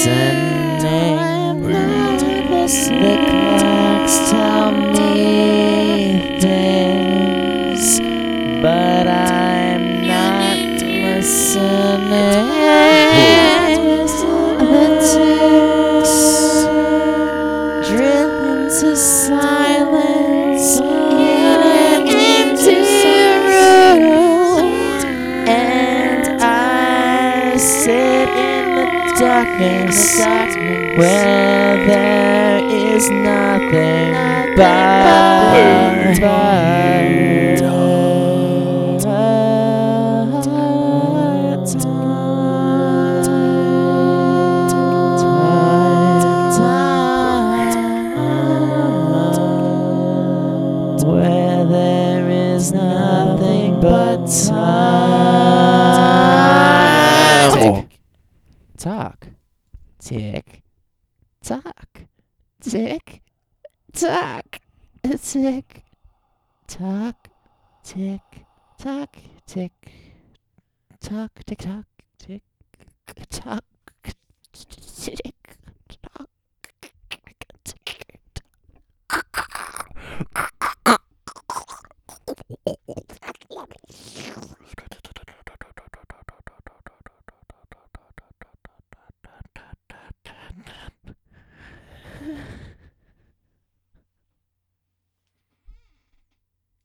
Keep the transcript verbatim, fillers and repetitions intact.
listening. The clocks tell me things, but I'm not listening. The ticks drill into silence in an empty room, and I sit in the darkness where there is nothing but where there is nothing but time. Talk, tick, tock, tick, tock, tick, tock, tick, tock, tick, tock, tick, tock, tick, tock, tick, tock.